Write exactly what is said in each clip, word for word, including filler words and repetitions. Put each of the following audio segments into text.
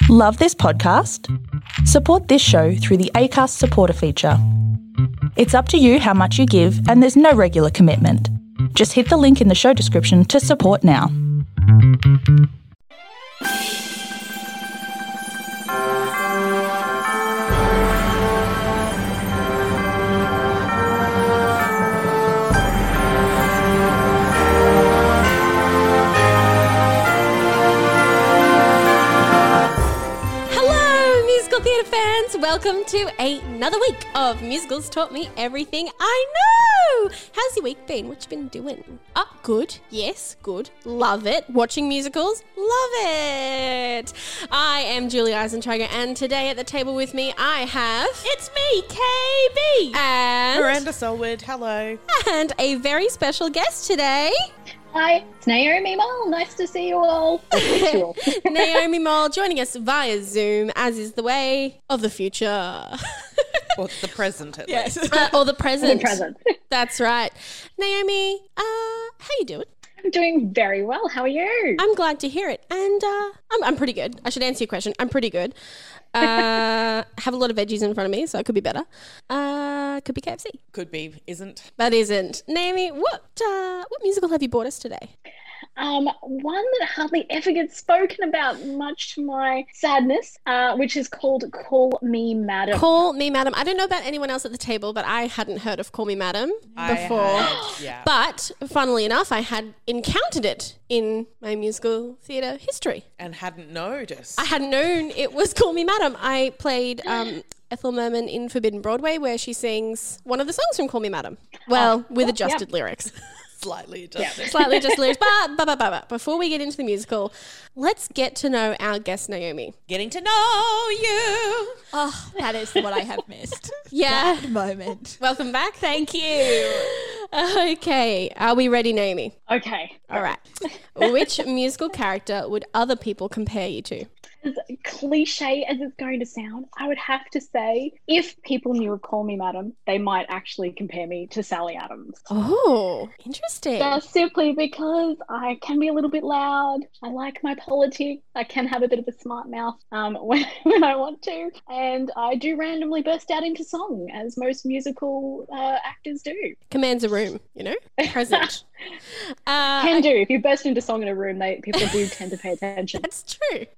Love this podcast? Support this show through the Acast supporter feature. It's up to you how much you give, and there's no regular commitment. Just hit the link in the show description to support now. Theatre fans, welcome to another week of Musicals Taught Me Everything I Know. How's your week been? What you been doing? Oh, good. Yes, good. Love it. Watching musicals? Love it. I am Julie Eisentrager, and today at the table with me I have... It's me, K B. And... Miranda Selwood, hello. And a very special guest today... Hi, it's Naomi Mole. Nice to see you all. Naomi Mole joining us via Zoom, as is the way of the future. Or the present, at yes. least. Uh, or the present. The present. That's right. Naomi, uh, how you doing? I'm doing very well. How are you? I'm glad to hear it. And uh, I'm, I'm pretty good. I should answer your question. I'm pretty good. Uh, have a lot of veggies in front of me, so it could be better. Uh, could be K F C. Could be, isn't. But isn't. Naomi, what uh, what musical have you brought us today? Um, one that hardly ever gets spoken about, much to my sadness, uh, which is called Call Me Madam. Call Me Madam. I don't know about anyone else at the table, but I hadn't heard of Call Me Madam before. I had, yeah. But funnily enough, I had encountered it in my musical theatre history. And hadn't noticed. I hadn't known it was Call Me Madam. I played um, Ethel Merman in Forbidden Broadway, where she sings one of the songs from Call Me Madam. Well, oh, with oh, adjusted yeah. lyrics. Slightly adjusted. Yeah. Slightly adjusted lyrics. But, but, but, but, but before we get into the musical, let's get to know our guest, Naomi. Getting to know you. Oh, that is what I have missed. Yeah. That moment. Welcome back. Thank you. Okay. Are we ready, Naomi? Okay. All right. Which musical character would other people compare you to? As cliche as it's going to sound, I would have to say, if people knew of Call Me Madam, they might actually compare me to Sally Adams. Oh, interesting. Just simply because I can be a little bit loud. I like my politics. I can have a bit of a smart mouth um, when, when I want to. And I do randomly burst out into song, as most musical uh, actors do. Commands a room, you know? Present. uh, Can do. If you burst into song in a room, they people do tend to pay attention. That's true.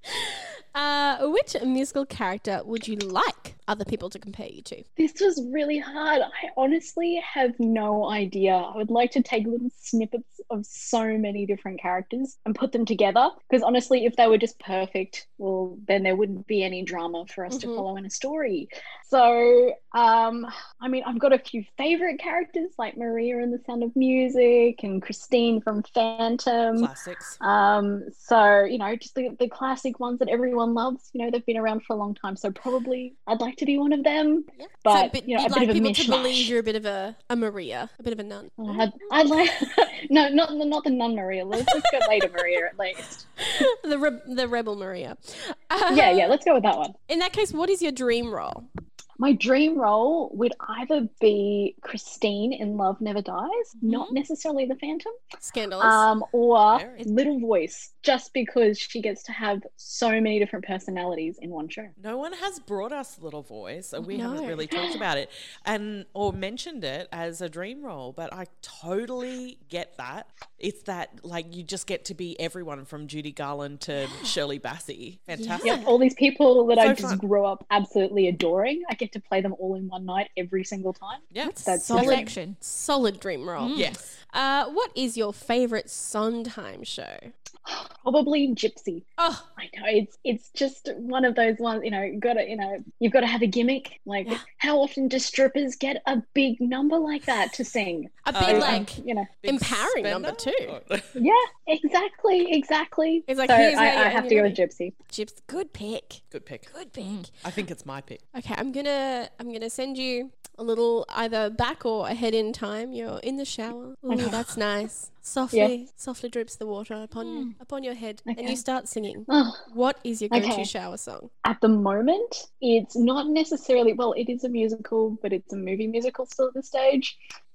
Uh, which musical character would you like other people to compare you to? This was really hard. I honestly have no idea. I would like to take little snippets of so many different characters and put them together. Because honestly, if they were just perfect, well, then there wouldn't be any drama for us Mm-hmm. to follow in a story. So, um, I mean, I've got a few favourite characters like Maria in The Sound of Music and Christine from Phantom. Classics. Um, so, you know, just the, the classic ones that everyone loves. You know, they've been around for a long time. So probably I'd like to be one of them. Yeah. But, so, you know, you'd a like bit of a people to mishmash. believe you're a bit of a, a Maria, a bit of a nun. Oh, I'd, I'd like... no, not, not the nun Maria. Let's, let's go later Maria at least. the re- the rebel Maria. Uh, Yeah, yeah, let's go with that one. In that case, what is your dream role? My dream role would either be Christine in Love Never Dies, mm-hmm. not necessarily the Phantom, Scandalous. um, or Very. Little Voice, just because she gets to have so many different personalities in one show. No one has brought us Little Voice, and we No. haven't really talked about it and or mentioned it as a dream role, but I totally get that. It's that, like, you just get to be everyone from Judy Garland to Shirley Bassey. Fantastic. Yep, all these people that So I just fun. grew up absolutely adoring. I get to play them all in one night every single time. Yeah. That's solid, Perfection. solid dream role. Yes. Uh, what is your favourite Sondheim show? Probably Gypsy. Oh, I know it's it's just one of those ones. You know, you've got to you know you've got to have a gimmick. Like, Yeah. how often do strippers get a big number like that to sing? a big, Uh, like, You know, Big empowering spender? number too. Oh. yeah, exactly, exactly. It's like, so here's how I, you I earn have your to go money. with Gypsy. Chips, good pick. Good pick. Good pick. I think it's my pick. Okay, I'm gonna I'm gonna send you a little either back or ahead in time. You're in the shower. Ooh, that's nice. Softly, softly drips the water upon upon your head, and Okay. you start singing. Oh, What is your go-to Okay. shower song? at the moment, it's not necessarily, well, it is a musical, but it's a movie musical still at this stage.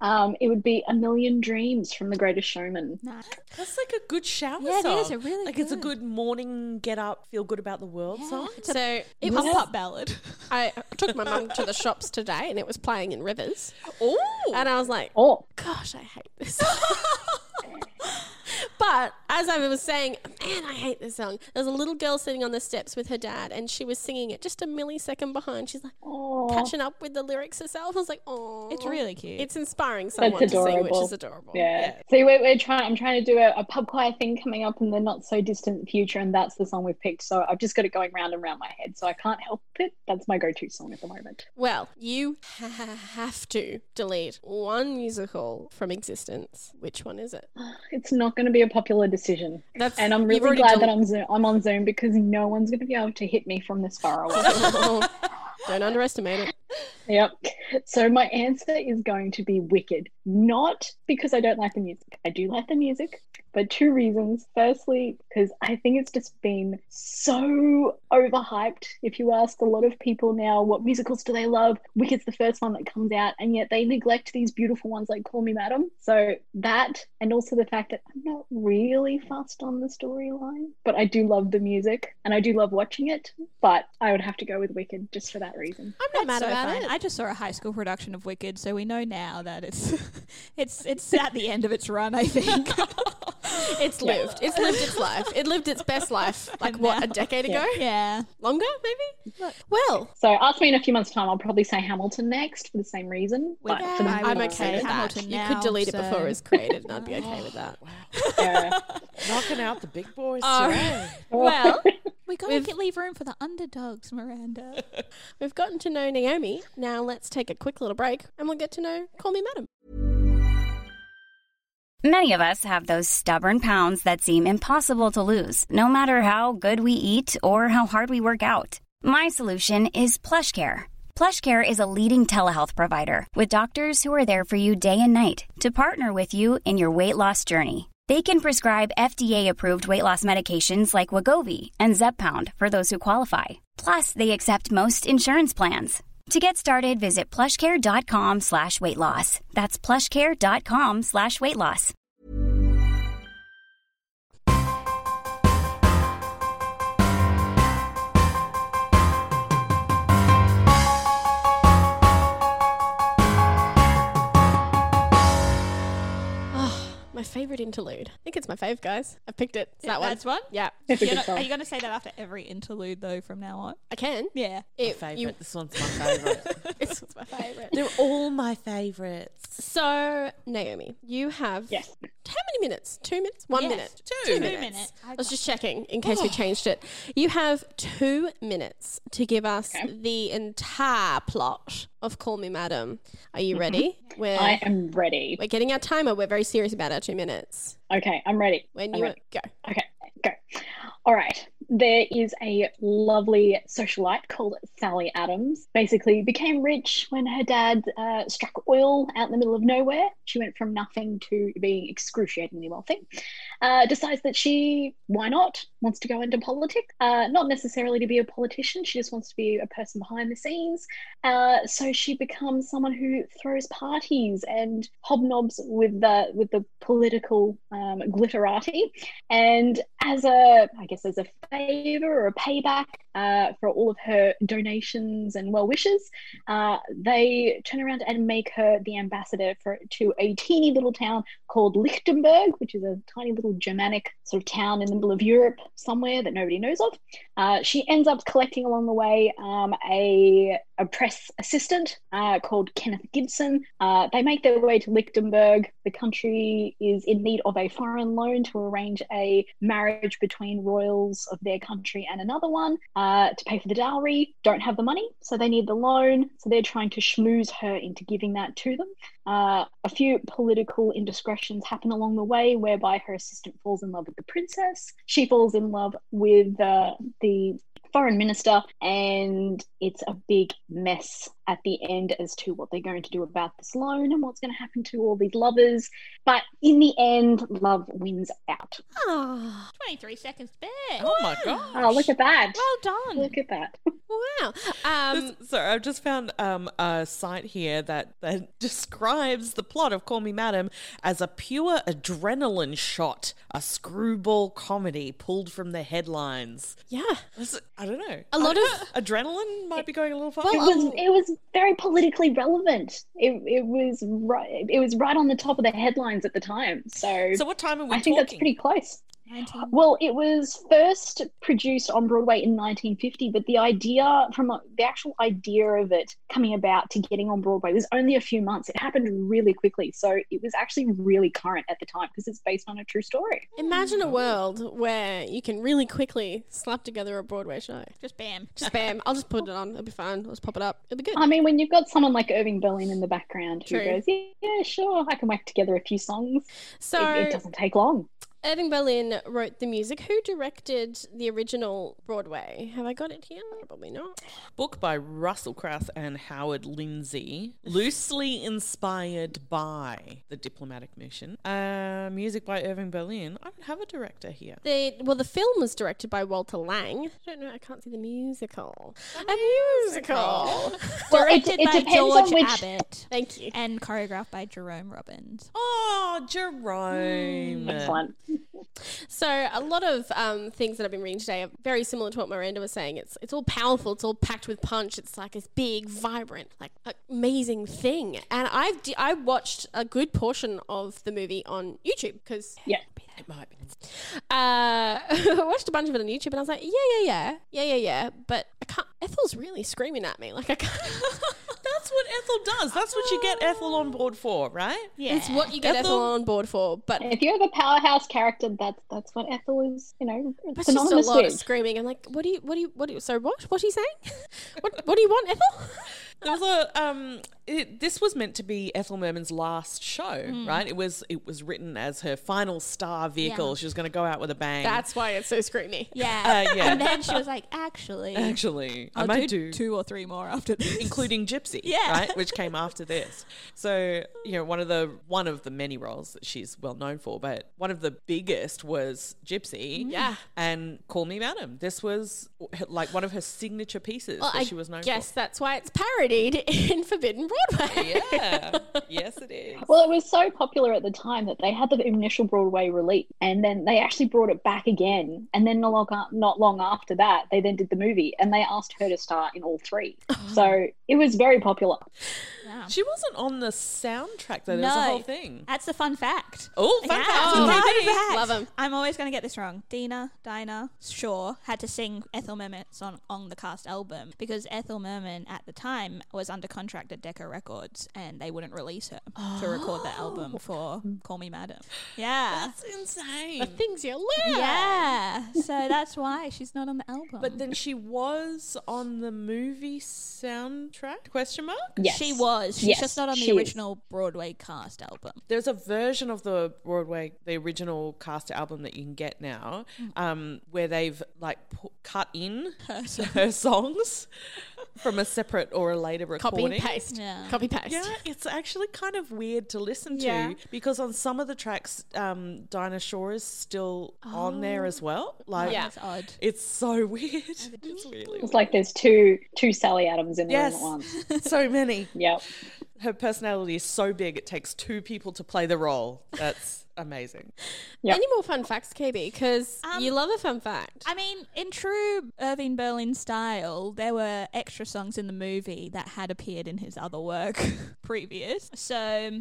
Um, it would be A Million Dreams from The Greatest Showman. Nice. That's like a good shower Yeah, it song. is, it really like it's a good. good morning, get up, feel good about the world song. So it Pump was. up ballad. I took my mum to the shops today, and it was playing in Rivers, Oh, and I was like, Oh, "Gosh, I hate this." But as I was saying, man, I hate this song. There's a little girl sitting on the steps with her dad, and she was singing it just a millisecond behind. She's like oh. catching up with the lyrics herself. I was like, oh, It's really cute. It's inspiring someone That's to sing, which adorable. is adorable. Yeah. See, we're, we're trying. I'm trying to do a, a pub choir thing coming up in the not so distant future, and that's the song we've picked. So I've just got it going round and round my head. So I can't help it. That's my go-to song at the moment. Well, you ha- have to delete one musical from existence. Which one is it? It's not going to be a popular decision, That's and I'm you've really already glad del- that I'm Zoom, I'm on Zoom because no one's going to be able to hit me from this far away. Don't underestimate it. Yep. So my answer is going to be Wicked. Not because I don't like the music. I do like the music, but two reasons. Firstly, because I think it's just been so overhyped. If you ask a lot of people now what musicals do they love, Wicked's the first one that comes out, and yet they neglect these beautiful ones like Call Me Madam. So that, and also the fact that I'm not really fussed on the storyline, but I do love the music and I do love watching it. But I would have to go with Wicked just for that reason. I'm not mad so about fun. it. I just saw a high school production of Wicked, so we know now that it's it's it's at the end of its run, I think. It's lived. It's lived its life. It lived its best life. Like, what, a decade ago? Yeah. Longer, maybe? Well, So ask me in a few months' time. I'll probably say Hamilton next for the same reason. But Yeah, for the I I'm would okay say with that. Hamilton You now, could delete it so- before it was created, and I'd be okay with that. yeah. knocking out the big boys All today. Well, We gotta We've- get, leave room for the underdogs, Miranda. we've gotten to know Naomi. Now let's take a quick little break, and we'll get to know Call Me Madam. Many of us have those stubborn pounds that seem impossible to lose, no matter how good we eat or how hard we work out. My solution is PlushCare. PlushCare is a leading telehealth provider with doctors who are there for you day and night to partner with you in your weight loss journey. They can prescribe F D A-approved weight loss medications like Wegovy and Zepbound for those who qualify. Plus, they accept most insurance plans. To get started, visit plushcare.com slash weight loss. That's plushcare.com slash weight loss. Oh, my favourite interlude. I think it's my fave, guys. I've picked it. It's that one. That's one? Yeah, It's a You're good not- song. are you going to say that after every interlude, though, from now on? I can. Yeah. My If favourite. you- This one's my favourite. It's my favourite. They're all my favourites. So, Naomi, you have Yes. how many minutes? Two minutes? One Yes. minute? Two. Two minutes. minutes. I was just checking in case we changed it. You have two minutes to give us Okay. the entire plot of Call Me Madam. Are you ready? We're, I am ready. we're getting our timer. We're very serious about our two minutes. Okay, I'm ready. When I'm you ready. go. Okay, go. All right. There is a lovely socialite called Sally Adams. Basically became rich when her dad uh, struck oil out in the middle of nowhere. She went from nothing to being excruciatingly wealthy. Uh, decides that she, why not, wants to go into politics. Uh, not necessarily to be a politician. She just wants to be a person behind the scenes. Uh, so she becomes someone who throws parties and hobnobs with the, with the political um, glitterati. And as a, I guess, as a favor or a payback uh, for all of her donations and well wishes, uh, they turn around and make her the ambassador for to a teeny little town called Lichtenberg, which is a tiny little Germanic sort of town in the middle of Europe somewhere that nobody knows of. Uh, she ends up collecting along the way um, a, a press assistant uh, called Kenneth Gibson. Uh, they make their way to Lichtenberg. The country is in need of a foreign loan to arrange a marriage between royals of their country and another one uh, to pay for the dowry. Don't have the money, so they need the loan. So they're trying to schmooze her into giving that to them. Uh, a few political indiscretions happen along the way, whereby her assistant falls in love with the princess. She falls in love with uh, the foreign minister, and it's a big mess at the end as to what they're going to do about this loan and what's going to happen to all these lovers. But in the end, love wins out. Oh, twenty-three seconds there. Oh my god! Oh, look at that. Well done. Look at that. wow. Um, So I've just found um, a site here that, that describes the plot of Call Me Madam as a pure adrenaline shot, a screwball comedy pulled from the headlines. yeah. This- I don't know. A lot I- of- adrenaline might be going a little far. It was it was very politically relevant. It it was right it was right on the top of the headlines at the time. So, so what time are we I think talking? that's pretty close. nineteen Well, it was first produced on Broadway in nineteen fifty, but the idea from uh, the actual idea of it coming about to getting on Broadway was only a few months. It happened really quickly. So it was actually really current at the time because it's based on a true story. Imagine a world where you can really quickly slap together a Broadway show. Just bam. Just bam. I'll just put it on. It'll be fine. I'll just pop it up. It'll be good. I mean, when you've got someone like Irving Berlin in the background who True. goes, yeah, yeah, sure, I can whack together a few songs. So it, it doesn't take long. Irving Berlin wrote the music. Who directed the original Broadway? Have I got it here? Probably not. Book by Russell Crouse and Howard Lindsay, loosely inspired by The Diplomatic Mission. Uh, music by Irving Berlin. I don't have a director here. The well, the film was directed by Walter Lang. I don't know. I can't see the musical. A musical. Well, it, Directed it by depends George on which. Abbott Thank you. and choreographed by Jerome Robbins. Oh, Jerome. Excellent. So a lot of um, things that I've been reading today are very similar to what Miranda was saying. It's it's all powerful. It's all packed with punch. It's like this big, vibrant, like amazing thing. And I've d- I watched a good portion of the movie on YouTube because Yeah. It might be. uh, I watched a bunch of it on YouTube and I was like, yeah, yeah, yeah, yeah, yeah, yeah. But I can't. Ethel's really screaming at me. Like I can't. That's what Ethel does. That's what you get Ethel on board for, right? Yeah. It's what you get Ethel, Ethel- on board for. But If you have a powerhouse character, that's that's what Ethel is, you know, it's just a synonymous lot of with. screaming. I'm like, what do you, what do you, what do you, so what? What are you saying? what, what do you want, Ethel? There was a um. It, this was meant to be Ethel Merman's last show, right? It was. It was written as her final star vehicle. Yeah. She was going to go out with a bang. That's why it's so screamy. Yeah. Uh, yeah. And then she was like, actually, Actually, I I'll might do, do, two or three more after this. including Gypsy, Yeah. right, which came after this. So you know, one of the one of the many roles that she's well known for, but one of the biggest was Gypsy, Yeah. and Call Me Madam. This was her- like one of her signature pieces Well, that I she was known guess for. that's why it's parodied in Forbidden Broadway. Yeah, yes, it is. Well, it was so popular at the time that they had the initial Broadway release, and then they actually brought it back again. And then not long, not long after that, they then did the movie, and they asked her to star in all three. So it was very popular. Wow. She wasn't on the soundtrack though. There was a No. whole thing. That's the fun fact. Oh, fun Yeah. fact. Fun Maybe. fact. Love 'em. I'm always going to get this wrong. Dina, Dinah, Shaw had to sing Ethel Merman's on, on the cast album because Ethel Merman at the time was under contract at Decca Records and they wouldn't release her to record the album for Call Me Madam. Yeah. That's insane. The things you learn. Yeah. So that's why she's not on the album. But then she was on the movie soundtrack? Question mark. Yes. she was. She's Yes, just not on the she is. original Broadway cast album. There's a version of the Broadway, the original cast album that you can get now, Mm. um, where they've like pu- cut in her songs from a separate or a later Copy recording. paste. Yeah. Copy paste. Yeah, it's actually kind of weird to listen to Yeah. because on some of the tracks, um, Dinah Shaw is still on there as well. Like, Yeah. That's odd. it's so weird. It's really It's like there's two two Sally Adams in the Yes. room at once. so many. Yep. Her personality is so big, it takes two people to play the role. That's amazing. Yep. Any more fun facts, K B? Because Um, you love a fun fact. I mean, in true Irving Berlin style, there were extra songs in the movie that had appeared in his other work previous. So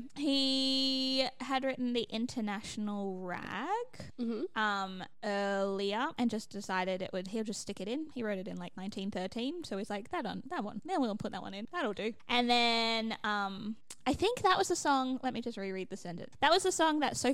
he had written the International Rag Mm-hmm. um, earlier and just decided it would. He'll just stick it in. He wrote it in like nineteen thirteen, so he's like that on that one. Then we'll put that one in. That'll do. And then um, I think that was the song. Let me just reread the sentence. That was the song that Sophie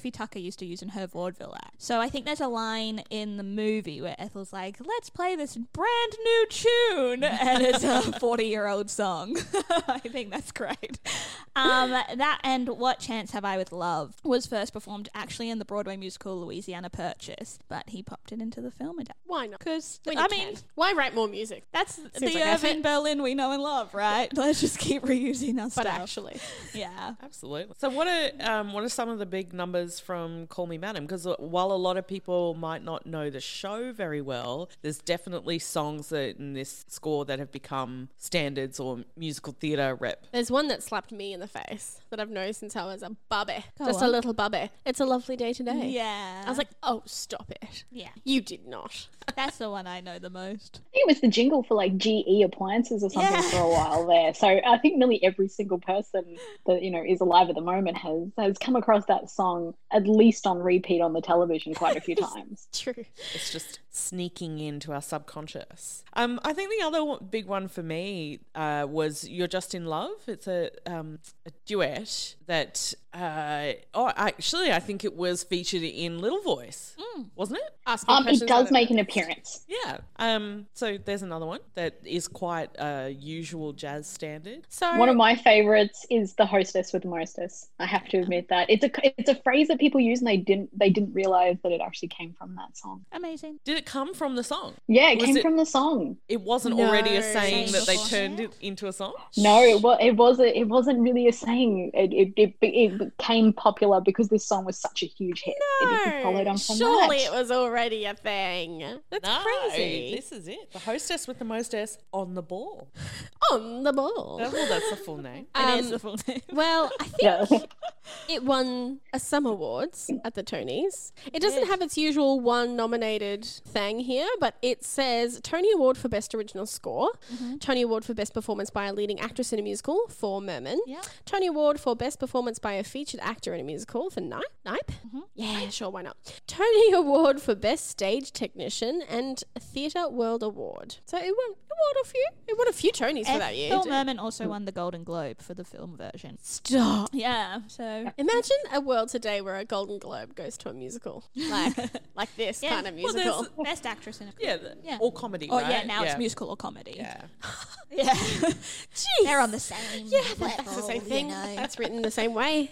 Sophie Tucker used to use in her vaudeville act. So I think there's a line in the movie where Ethel's like, let's play this brand new tune, and it's a forty-year-old song. I think that's great. Um, that and What Chance Have I with Love was first performed actually in the Broadway musical Louisiana Purchase, but he popped it into the film. Why not? Because, When I you mean, can. Why write more music? that's Seems the like Irving effort. Berlin we know and love, right? Let's just keep reusing our But stuff. actually, Yeah. Absolutely. So, what are um, what are some of the big numbers from Call Me Madam? Because while a lot of people might not know the show very well, there's definitely songs that in this score that have become standards or musical theatre rep. there's one that slapped me in the face that I've known since I was a bubby. Go Just a on. little bubby. It's a lovely day today. Yeah. I was like, oh, stop it. yeah. You did not. That's the one I know the most. I think it was the jingle for like G E appliances or something Yeah. for a while there. So I think nearly every single person that, you know, is alive at the moment has has come across that song at least on repeat on the television quite a few times. True. It's just sneaking into our subconscious. Um, I think the other one, big one for me uh, was You're Just in Love. It's a, um, a duet that, uh, oh, actually, I think it was featured in Little Voice, wasn't it? Ask me Um, it questions I does don't make know. an appearance. Yeah. Um, so there's another one that is quite a usual jazz standard. So One of my favorites is the hostess with the mostess. I have to admit that it's a it's a phrase that people use and they didn't they didn't realize that it actually came from that song. Amazing. Did it come from the song? Yeah, it Was came it- from the song. It wasn't No. already a saying Saying that they beforehand? turned it into a song? No, it was it wasn't it wasn't really a saying. It it, it, it became popular because this song was such a huge hit. It just followed on from surely that. it was already a thing. That's No, crazy. this is it. The hostess with the mostess on the ball. On the ball. Oh, well, that's the full name. It is Um, the full name. Well, I think Yeah. it won a some awards at the Tonys. It doesn't have its usual one nominated thing here, but it says Tony Award for Best Original Score, Tony Award for Best Performance by a Leading Actress in a Musical for Merman, Yeah. Tony Award for Best Performance by a Featured Actor in a Musical for Nipe. Nipe? Yeah, sure, why not? Tony Award for Best Stage Technician and Theatre World Award. So it won, it won a few. It won a few Tonys for that year. Ethel didn't it? Merman also won the Golden Globe for the film version. Stop. Yeah, so Imagine a world today where a Golden Globe goes to a musical, like like this yeah. kind of Well, musical. there's best actress in a Yeah, the, Yeah. or comedy, Oh right? yeah, now it's musical or comedy. Yeah. Yeah. Jeez. They're on the same yeah, level, that's the same you thing. know. That's written the same way.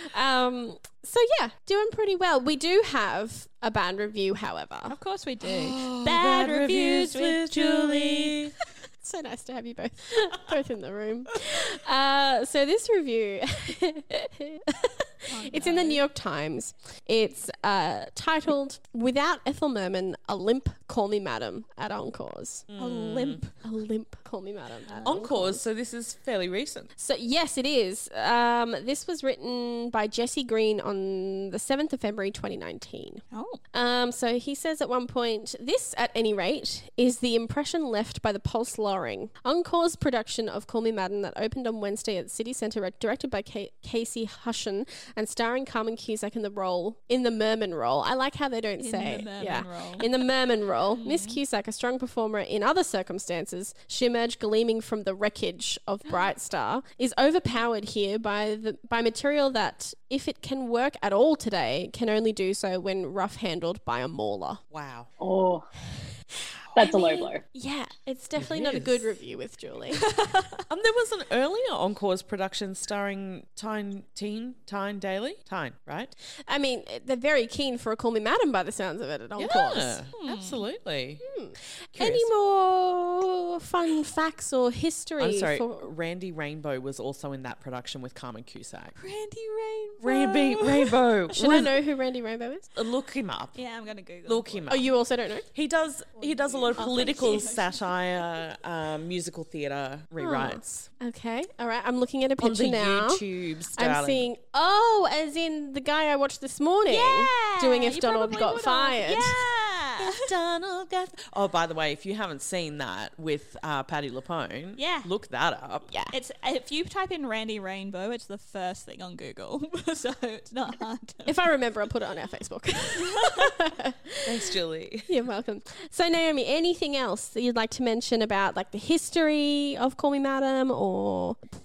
Um, so yeah, doing pretty well. We do have a band review, however. Of course we do. Oh, Bad reviews with Julie. So nice to have you both both in the room. Uh, so this review, it's in the New York Times. It's uh, titled "Without Ethel Merman, a limp Call Me Madam" at Encores. A limp. A limp Call Me Madam. At Encores, so this is fairly recent. So yes, it is. Um, this was written by Jesse Green on the seventh of February, twenty nineteen. Oh. Um, so he says at one point, this, at any rate, is the impression left by the Pulse Lowering. Encore's production of Call Me Madam that opened on Wednesday at City Centre, directed by K- Casey Hushen and starring Carmen Cusack in the role, in the Merman role. I like how they don't In say, the Merman yeah, role. in the Merman role. Miss Cusack, a strong performer in other circumstances, she emerged gleaming from the wreckage of Bright Star, is overpowered here by the by material that, if it can work at all today, can only do so when rough handled by a mauler. Wow. Oh, that's a low blow. Yeah, it's definitely not a good is. review with Julie. Um, there was an earlier Encores production starring Tyne Teen, Tyne Daly. Tyne, right? I mean, they're very keen for a Call Me Madam by the sounds of it at Encores. Yeah, absolutely. Any more fun facts or history? I'm sorry, For- Randy Rainbow was also in that production with Carmen Cusack. Randy Rainbow. Randy Rainbow. Should I know who Randy Rainbow is? Look him up. Yeah, I'm gonna Google. Look him up. Oh, you also don't know? He does. He does a lot of thank political you. satire, um, musical theatre rewrites Okay, all right. I'm looking at a on picture the now. YouTube. I'm Darling. seeing, oh, as in the guy I watched this morning Yeah. doing If you Donald probably Got would've. Fired. Yeah. Donald got. Oh, by the way, if you haven't seen that with uh, Patti LuPone, Yeah. look that up. Yeah. It's if you type in Randy Rainbow, it's the first thing on Google, so it's not hard. To If I remember, I'll put it on our Facebook. Thanks, Julie. You're welcome. So, Naomi, anything else that you'd like to mention about like the history of Call Me Madam or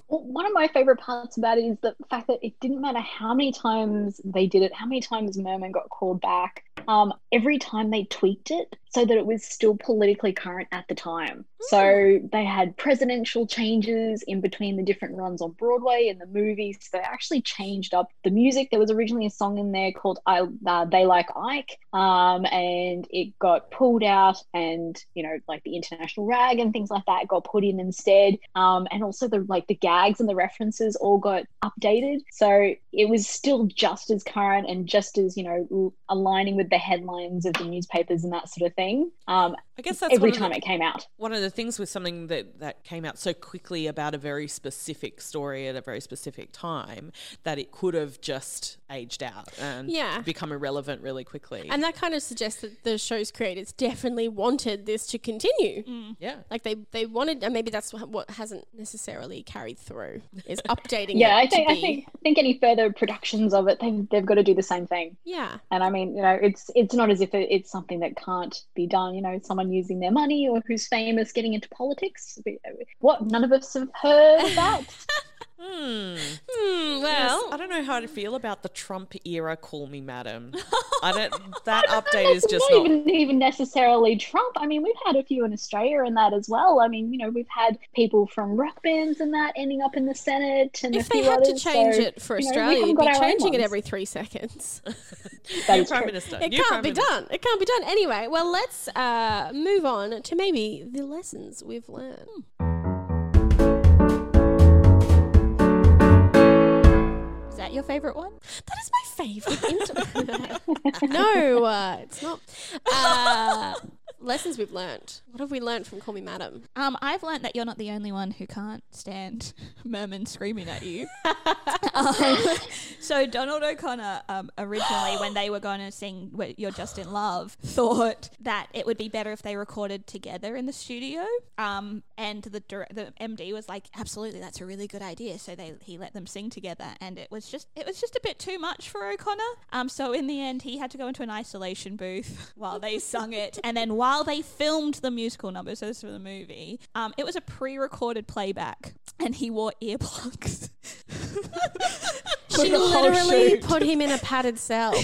Well, one of my favorite parts about it is the fact that it didn't matter how many times they did it, how many times Merman got called back. Um, every time they tweaked it so that it was still politically current at the time. So they had presidential changes in between the different runs on Broadway and the movies. So they actually changed up the music. There was originally a song in there called I, uh, They Like Ike, um, and it got pulled out, and, you know, like the International Rag and things like that got put in instead. Um, and also the like the gags and the references all got updated. So it was still just as current and just as, you know, aligning with the headlines of the newspapers and that sort of thing. Um, I guess that's every one of time the- it came out. One of the things with something that, that came out so quickly about a very specific story at a very specific time that it could have just aged out and Yeah. become irrelevant really quickly. And that kind of suggests that the show's creators definitely wanted this to continue. yeah. Like they, they wanted, and maybe that's what, what hasn't necessarily carried through, is updating Yeah, it I think to I be- think I think any further productions of it, they've they've got to do the same thing. Yeah. And I mean, you know, it's it's not as if it, it's something that can't be done. You know, someone using their money or who's famous getting into politics. What? None of us have heard of that. Hmm. Hmm, Yes, well, I don't know how to feel about the Trump era "Call Me Madam." I don't. That update is It's just not not. even even necessarily Trump. I mean, we've had a few in Australia and that as well. I mean, you know, we've had people from rock bands and that ending up in the Senate, and if a they few had to others, change so, it for you know, we Australia, haven't you'd got be our own changing it ones. every three seconds. That New is Prime true. Minister. It New can't Prime be Minister. done. It can't be done. Anyway, well, let's uh, move on to maybe the lessons we've learned. Is that your favourite one? That is my favourite. Inter- no, uh, it's not. Uh, lessons we've learned. What have we learned from Call Me Madam? Um, I've learnt that you're not the only one who can't stand Merman screaming at you. um, so Donald O'Connor, um, originally when they were going to sing "Wh- You're Just in Love, thought that it would be better if they recorded together in the studio. Um, and the dir- the M D was like, absolutely, that's a really good idea. So they he let them sing together, and it was just it was just a bit too much for O'Connor. Um, so in the end, he had to go into an isolation booth while they sung it, and then while they filmed the musical number, so this was for the movie, um, it was a pre-recorded playback, and he wore earplugs. She the whole literally shoot. put him in a padded cell.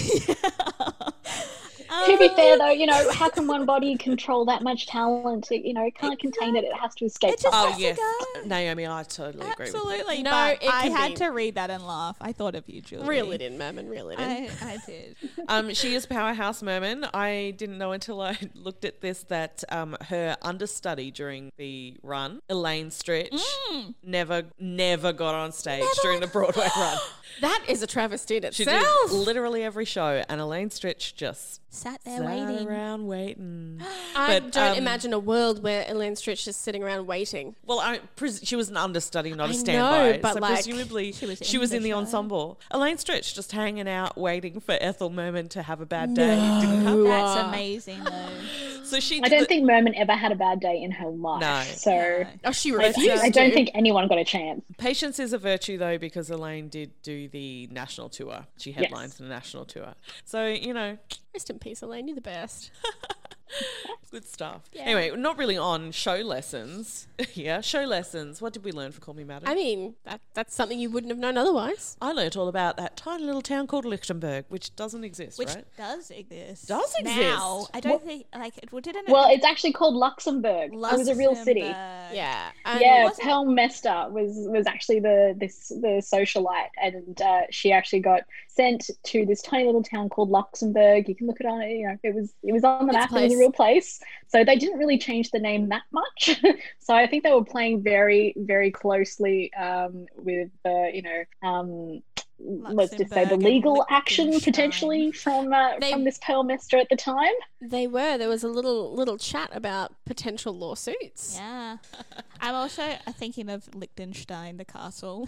To be fair, though, you know, how can one body control that much talent? It, you know, it can't contain it. It has to escape. It just Oh has to yes, go. Naomi, I totally agree with you. Absolutely. No, but it I can had be. to read that and laugh. I thought of you, Julie. Reel it in, Merman, reel it in. I, I did. Um, she is Powerhouse Merman. I didn't know until I looked at this that um, her understudy during the run, Elaine Stritch, Mm. never, never got on stage during the Broadway run. That is a travesty in She itself. did literally every show, and Elaine Stritch just Sat there sat waiting. around waiting. I But, don't um, imagine a world where Elaine Stritch is sitting around waiting. Well, I pres- she was an understudy, not a I standby. know, but so like, presumably she was she in was the in the show. ensemble. Elaine Stritch just hanging out, waiting for Ethel Merman to have a bad day. Didn't come. That's Ah. amazing, though. So she. I did don't the- think Merman ever had a bad day in her life. No. So Oh, she I, refused I don't to. think anyone got a chance. Patience is a virtue, though, because Elaine did do the national tour. She headlines the national tour. So, you know, Rest in peace, Elaine. You're the best. good stuff. Anyway, not really on show lessons. yeah, show lessons. What did we learn for Call Me Madam? I mean, that that's something you wouldn't have known otherwise. I learnt all about that tiny little town called Lichtenberg, which doesn't exist, Which right? does exist. Does Now. exist? I don't think, like, it well, didn't it? Well, it's actually called Luxembourg. It was a real city. Luxembourg. Yeah. And Yeah, wasn't- Pearl Mester was was actually the this the socialite, and uh, she actually got sent to this tiny little town called Luxembourg. You can look it on, you know, it was it was on the It's a map. It was place. a real place. So they didn't really change the name that much. So I think they were playing very very closely um, with the you know. Um, let's just say the Luxembourg and legal action Liechtenstein. potentially from uh, They- from this Pearl Mester at the time. they were. There was a little little chat about potential lawsuits. Yeah. I'm also uh, thinking of Liechtenstein, the castle.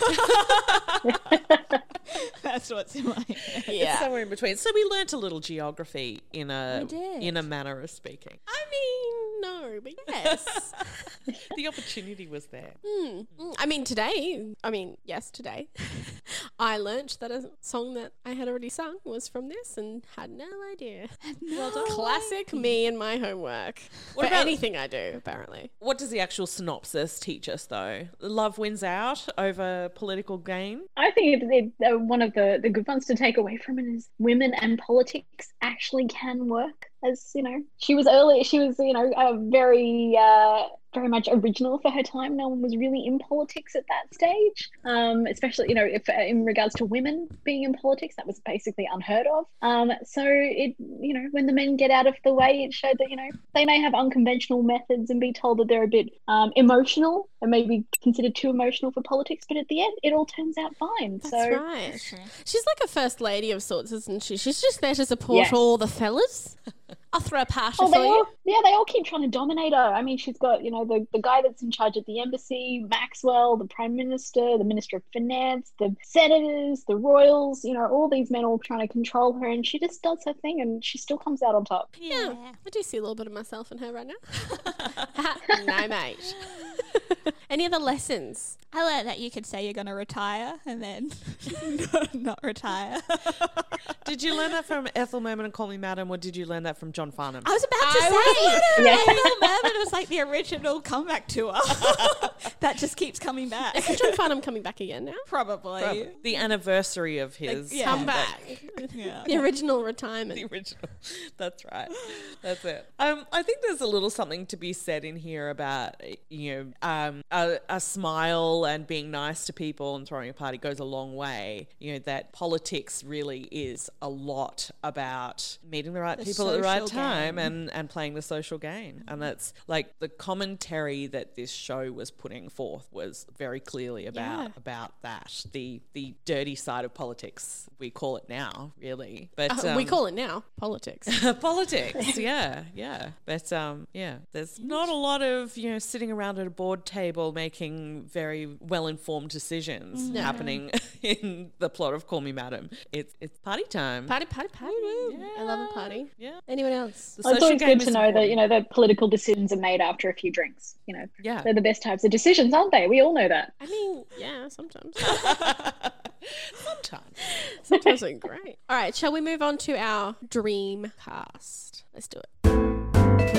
That's what's in my head. It's somewhere in between. So we learnt a little geography in a We did. in a manner of speaking. I mean, no, but yes. The the opportunity was there. Mm, mm. I mean, today, I mean, yes, today, I learnt that a song that I had already sung was from this and had no idea. Well done. Classic me and my homework. What For about- anything I do, apparently. What does the actual synopsis teach us, though? Love wins out over political gain? I think it, it, uh, one of the, the good ones to take away from it is women and politics actually can work. As you know, she was early. She was, you know, a very, uh, very much original for her time. No one was really in politics at that stage, um, especially, you know, if in regards to women being in politics, that was basically unheard of. Um, so it, you know, when the men get out of the way, it showed that, you know, they may have unconventional methods and be told that they're a bit um, emotional and maybe considered too emotional for politics, but at the end, it all turns out fine. That's so right. That's true. She's like a first lady of sorts, isn't she? She's just there to support Yes. all the fellas. I'll throw a party Oh, for they you. all, yeah, they all keep trying to dominate her. I mean, she's got, you know, the, the guy that's in charge at the embassy, Maxwell, the Prime Minister, the Minister of Finance, the senators, the royals, you know, all these men all trying to control her, and she just does her thing and she still comes out on top. Yeah, I do see a little bit of myself in her right now. No, mate. Any other lessons? I learned that you could say you're going to retire and then not, not retire. Did you learn that from Ethel Merman and Call Me Madam, or did you learn that from John Farnham? I was about to I say, Yeah. Ethel Merman was like the original comeback tour that just keeps coming back. Is John Farnham coming back again now? Probably. The anniversary of his yeah. Come comeback. back. Yeah. The original retirement. The original. That's right. That's it. Um, I think there's a little something to be said in here about, you know, um, a, a smile and being nice to people and throwing a party goes a long way. You know, that politics really is a lot about meeting the right The people at the right social time game. and, and playing the social game. And that's like the commentary that this show was putting forth was very clearly about Yeah. about that. The the dirty side of politics, we call it now, really. But Uh, we um, call it now politics. politics, yeah, yeah. But um, yeah, there's not a lot of, you know, sitting around at a board table making very well informed decisions happening in the plot of Call Me Madam. It's it's party time. Party, party, party. I love a party. Yeah. Anyone else? The Well, it's social always game good to is know that, important. you know, the political decisions are made after a few drinks. You know, Yeah. they're the best types of decisions, aren't they? We all know that. I mean, yeah, sometimes. Sometimes. Sometimes they're great. All right, shall we move on to our dream cast? Let's do it.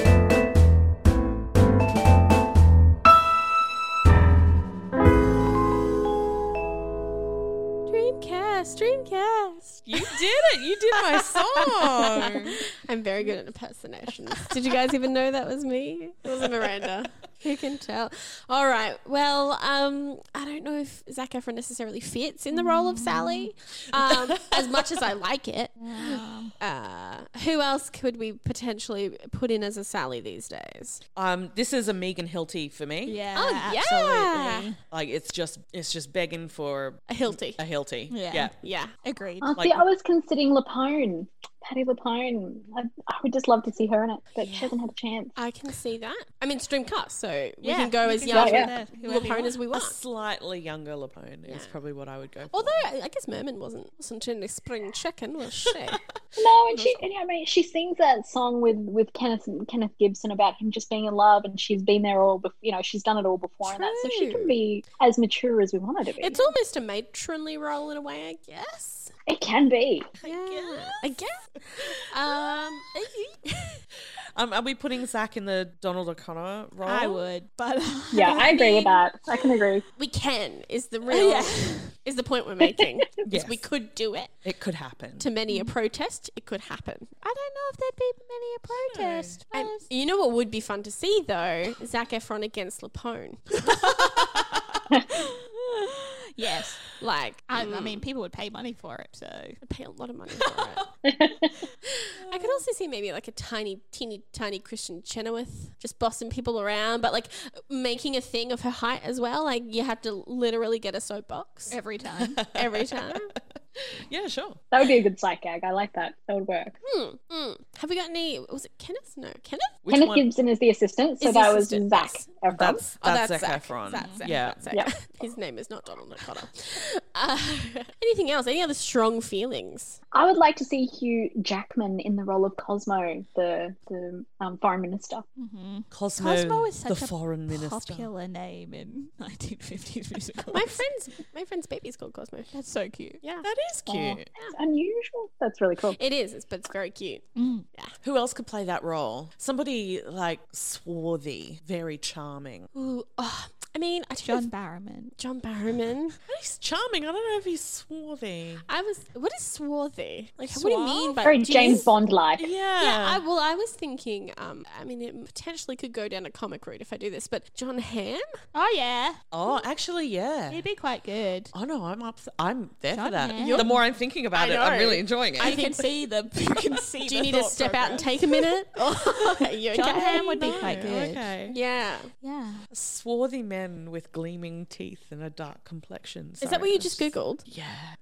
Dreamcast, Dreamcast. You did it. You did my song. I'm very good at impersonations. Did you guys even know that was me? It was Miranda. Who can tell? All right. Well, um, I don't know if Zac Efron necessarily fits in the role of Sally, um, as much as I like it. Uh, who else could we potentially put in as a Sally these days? Um, this is a Megan Hilty for me. Yeah, Oh, yeah. absolutely. Like it's just it's just begging for A Hilty. a Hilty. Yeah. Yeah. Yeah. Agreed. Oh, Like- see, I was considering Lapone, Patty Lapone. I, I would just love to see her in it, but she hasn't had a chance. I can see that. I mean, Streamcast, so we Yeah, can go you as can young go yeah, with whoever you Lapone want. as we A want. slightly younger Lapone is probably what I would go for. Although I I guess Merman wasn't wasn't in a spring chicken, was she? No, and she, and, I mean, she sings that song with with Kenneth Kenneth Gibson about him just being in love, and she's been there all, bef- you know, she's done it all before, and that, so she True. can be as mature as we want her to be. It's almost a matronly role in a way, I guess. It can be. Yeah, I guess. Um, Um, are we putting Zach in the Donald O'Connor role? I would, but Yeah, I agree with that. I can agree. we can is the real Yeah. is the point we're making. Is Yes. we could do it. It could happen. To many a protest, it could happen. I don't know if there'd be many a protest. And you know what would be fun to see though? Zac Efron against Lapone. Yes, Like, I, I mean, people would pay money for it. So I'd pay a lot of money for it. I could also see maybe like a tiny, teeny, tiny Christian Chenoweth just bossing people around, but like making a thing of her height as well. Like you had to literally get a soapbox every time. every time. Yeah, sure. That would be a good sight gag. I like that. That would work. Hmm, hmm. Have we got any? Was it Kenneth? No, Kenneth. Which Kenneth one? Gibson is the assistant, so Is the that was assistant, Zach yes. Efron. That's Oh, that's, that's Zac Zac. Efron. That's Zac. Yeah. That's Zac. Yeah. His name is not Donald O'Connor. Uh, anything else? Any other strong feelings? I would like to see Hugh Jackman in the role of Cosmo, the the um, foreign minister. Mm-hmm. Cosmo, Cosmo is the such a foreign minister. popular name in nineteen fifties musicals. My friend's my friend's baby's called Cosmo. That's so cute. Yeah, That is Oh, cute. it's unusual. That's really cool. it is, it's- but it's very cute. Mm. Who else could play that role? Somebody like swarthy, very charming. Ooh, oh, I mean, I don't know John if- Barrowman. John Barrowman. He's charming. I don't know if he's swarthy. I was. What is swarthy? Like, what do you mean by Very do you James mean- Bond like. Yeah. Yeah, I, well, I was thinking. Um, I mean, it potentially could go down a comic route if I do this, but John Hamm. Oh yeah, oh, actually, yeah. he'd be quite good. Oh no, I'm up. I'm there for John that. Hamm. The more I'm thinking about I it, I'm know. really enjoying it. I You can see the. You can see. Do you the need to thought step out and progress. take a minute? Are you John okay? Hamm would be No, quite good. Okay. Yeah. Yeah. Swarthy men with gleaming teeth and a dark complexion. Is Sorry, that what you that's just googled? Yeah.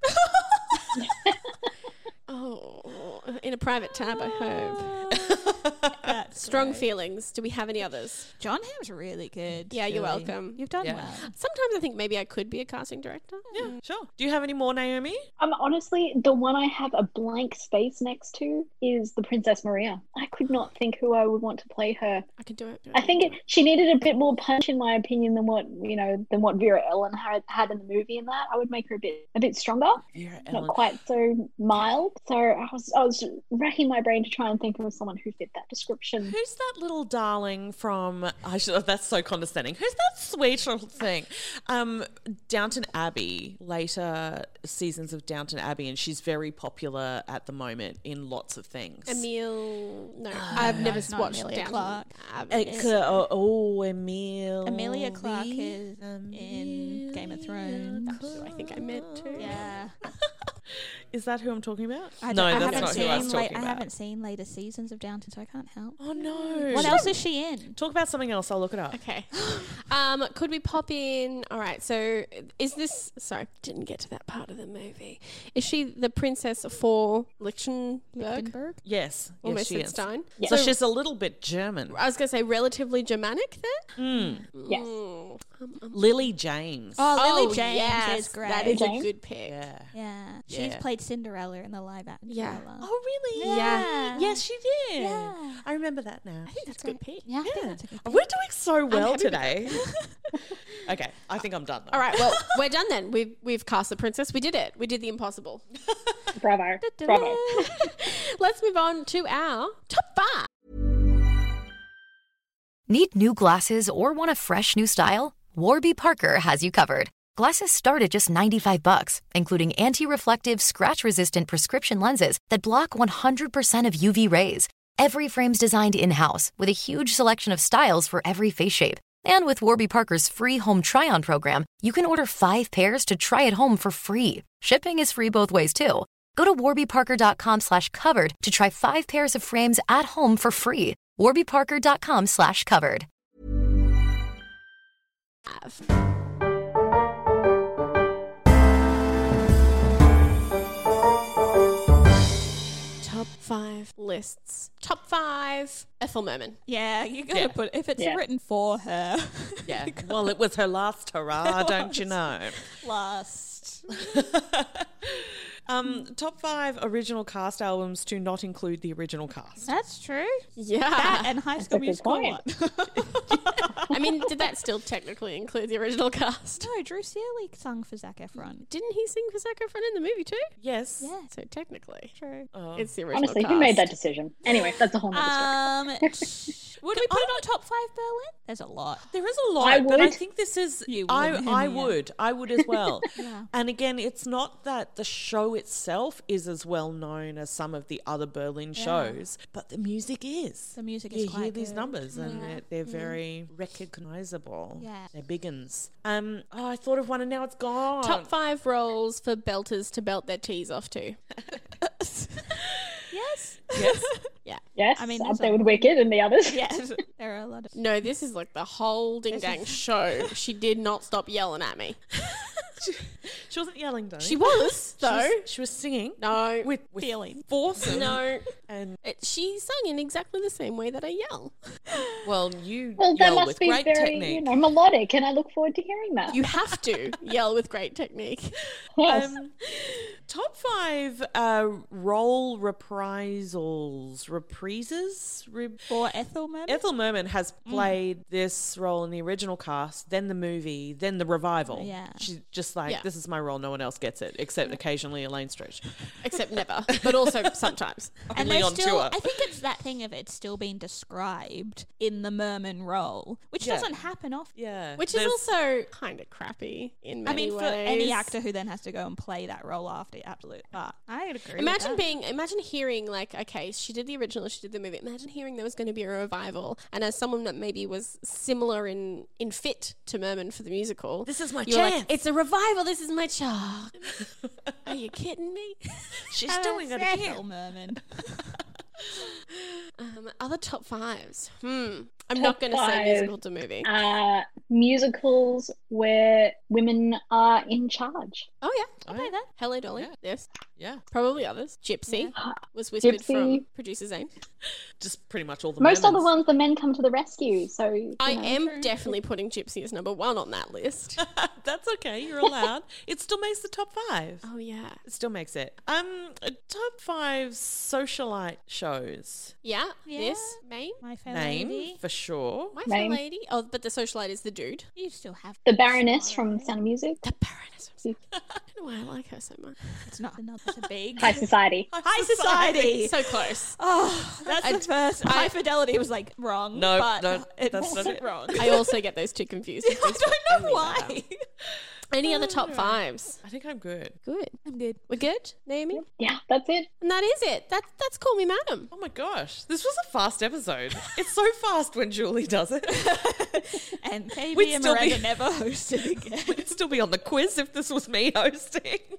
Oh, in a private tab, I hope. That's Strong great. feelings. Do we have any others? John Hamm's really good. Yeah, you're Julie. welcome. You've done Yeah. well. Sometimes I think maybe I could be a casting director. Yeah, sure. Do you have any more, Naomi? Um, honestly, the one I have a blank space next to is the Princess Maria. I could not think who I would want to play her. I could do it. do it, I think do it, she needed a bit more punch, in my opinion, than what you know than what Vera Ellen had had in the movie. In that, I would make her a bit a bit stronger, Vera not Ellen. quite so mild. So I was I was racking my brain to try and think of someone who fit that description. Who's that little darling from? I should, that's so condescending. Who's that sweet little thing? Um, Downton Abbey. Later seasons of Downton Abbey, and she's very popular at the moment in lots of things. Emile. No, I've never it's not watched Emilia Downton Clarke. Abbey. It, uh, oh, Emil. Emilia Clarke is in Game of Thrones. That's who I think I meant to. Yeah. Is that who I'm talking about? I no, don't- I that's haven't not who I was seen talking la- about. I haven't seen later seasons of Downton, so I can't help. Oh no. What else is she in? Talk about something else. I'll look it up. Okay. Um, could we pop in? All right. So, is this? Sorry, didn't get to that part of the movie. Is she the princess for Lichtenberg? Lichtenberg? Yes. Or yes, she is. Missenstein? Yes. So she's a little bit German. I was going to say relatively Germanic then. Yes. Mm. Um, um, Lily James. Oh, Lily oh, James yes, is great. That is a James? good pick. Yeah. Yeah. She's Yeah. played Cinderella in the live action. Yeah. Oh really? Yeah. Yes, she did. Yeah. I remember that now. I think that's a good pick. Yeah, I think Yeah. that's a good We're doing so well happy with today. Okay, I think I'm done. Though. All right. Well, we're done then. We've we've cast the princess. We did it. We did the impossible. Bravo, bravo. Let's move on to our top five. Need new glasses or want a fresh new style? Warby Parker has you covered. Glasses start at just ninety-five bucks, including anti-reflective, scratch-resistant prescription lenses that block one hundred percent of U V rays. Every frame's designed in-house with a huge selection of styles for every face shape. And with Warby Parker's free home try-on program, you can order five pairs to try at home for free. Shipping is free both ways, too. Go to warbyparker.com slash covered to try five pairs of frames at home for free. warbyparker.com slash covered. Top five lists. Top five Ethel Merman. Yeah, you gotta Yeah. put if it's Yeah. written for her. Yeah. Well, it was her last hurrah, don't you know? Last. Um, top five original cast albums to not include the original cast. That's true. Yeah. That and High School a good Musical point. one. I mean, did that still technically include the original cast? No, Drew Seeley sung for Zac Efron. Didn't he sing for Zac Efron in the movie too? Yes. Yeah. So technically, True. Oh. it's the original Honestly, cast. who made that decision? Anyway, that's a whole nother story. Um, would we put it on top five Berlin? There's a lot. There is a lot, I but I would. think this is. You I would, I yeah. would. I would as well. Yeah. And again, it's not that the show itself is as well known as some of the other Berlin shows, but the music is. The music is You quite hear these good. numbers, and Yeah. they're, they're very recognizable. Yeah. They're big uns. Um, oh, I thought of one, and now it's gone. Top five roles for belters to belt their tees off to. Yes. Yes. Yeah. Yes, I mean, up there's there a- with Wicked and the others. Yes. There are a lot of. No, this is like the whole ding dang show. She did not stop yelling at me. She wasn't yelling, though. She was, though. She was, she was singing. No. With, with Feeling. force. and- No. And, It, she sang in exactly the same way that I yell. well, you Well, that yell must with be great very, technique. you know, melodic, and I look forward to hearing that. You have to yell with great technique. Yes. Um, top five uh, role reprisals, reprises. Re- For Ethel Merman? Ethel Merman has played this role in the original cast, then the movie, then the revival. Yeah. She's just like, Yeah. this is my role, no one else gets it, except occasionally Elaine Stritch. Except never, but also sometimes. And Only they on still, tour. I think it's that thing of it's still being described in the Merman role, which Yeah. doesn't happen often. Yeah. Which There's- is also kind of crappy in I many mean, ways. for any actor who then has to go and play that role after, absolute. But I would agree. Imagine with that. being, imagine hearing like, okay, she did the original, she did the movie. Imagine hearing there was going to be a revival, and as someone that maybe was similar in in fit to Merman for the musical, This is my you're like, chance. it's a revival. This is my chance. Are you kidding me? She's doing it Ethel again. Merman. Um, other top fives. Hmm. I'm Top not going to say five. musical to movie. Uh, musicals where women are in charge. oh yeah, I'll play that. Hello Dolly. Yeah. Yes, Yeah. probably others. Gypsy Yeah. was whispered Gypsy. from producer Zane. Just pretty much all the Most Mermans. other ones, the men come to the rescue. So you I know. am definitely putting Gypsy as number one on that list. That's okay. You're allowed. It still makes the top five. oh yeah, It still makes it. Um, uh, top five socialite shows. yeah. Yeah. This Maine, My Fair Name Lady. for sure. my fair Name. lady. Oh, but the socialite is the dude. You still have The Baroness from Sound of Music. The Baroness. I don't know why I like her so much. It's not another. It's a big. High Society. High Society. So close. Oh, that's the first. High Fidelity was like wrong. No, but no, it that's not wasn't it. wrong. I also get those two confused. I don't know why. Any other top fives? I think I'm good. Good. I'm good. We're good, Naomi? Yeah, that's it. And that is it. That, that's Call Me Madam. Oh my gosh, this was a fast episode. It's so fast when Julie does it. And K B We'd and still Miranda be- never hosted again. We'd still be on the quiz if this was me hosting.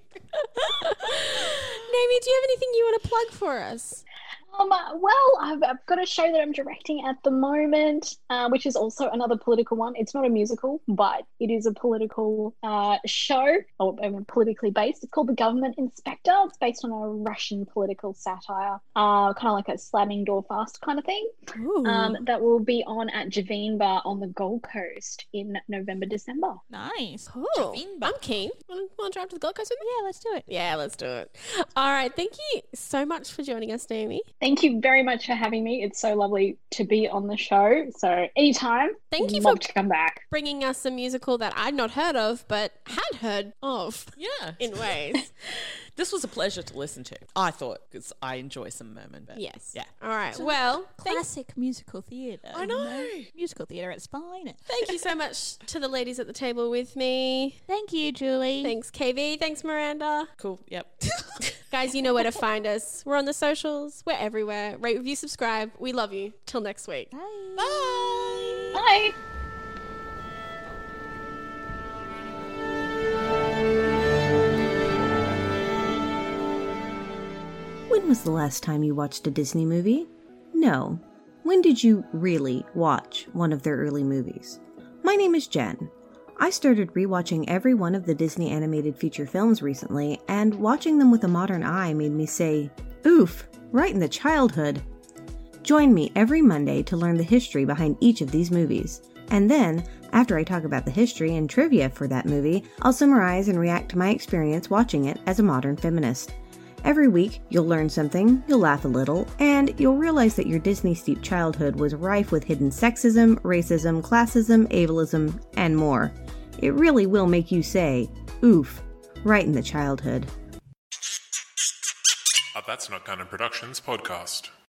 Naomi, do you have anything you want to plug for us? Um, uh, well, I've, I've got a show that I'm directing at the moment, uh, which is also another political one. It's not a musical, but it is a political uh, show, or I mean, politically based. It's called The Government Inspector. It's based on a Russian political satire, uh, kind of like a slamming door fast kind of thing. Um, that will be on at Javine Bar on the Gold Coast in November, December. Nice. Cool. I'm keen. Want to drive to the Gold Coast with me? Yeah, let's do it. Yeah, let's do it. All right. Thank you so much for joining us, Naomi. Thank you very much for having me. It's so lovely to be on the show. So anytime, Thank you love for- to come back. Bringing us a musical that I'd not heard of, but had heard of Yeah. in ways. This was a pleasure to listen to. I thought, because I enjoy some Merman. But Yes. Yeah. All right. Well, thank, Classic musical theatre. I you know. Musical theatre at its finest. thank you so much to the ladies at the table with me. Thank you, Julie. Thanks, K V. Thanks, Miranda. Cool. Yep. Guys, you know where to find us. We're on the socials. We're everywhere. Rate, review, subscribe. We love you. Till next week. Bye. Bye. Bye. When was the last time you watched a Disney movie? No. When did you really watch one of their early movies? My name is Jen. I started rewatching every one of the Disney animated feature films recently, and watching them with a modern eye made me say, oof, right in the childhood. Join me every Monday to learn the history behind each of these movies. And then, after I talk about the history and trivia for that movie, I'll summarize and react to my experience watching it as a modern feminist. Every week, you'll learn something, you'll laugh a little, and you'll realize that your Disney-steeped childhood was rife with hidden sexism, racism, classism, ableism, and more. It really will make you say, oof, right in the childhood. A That's Not Canon Productions podcast.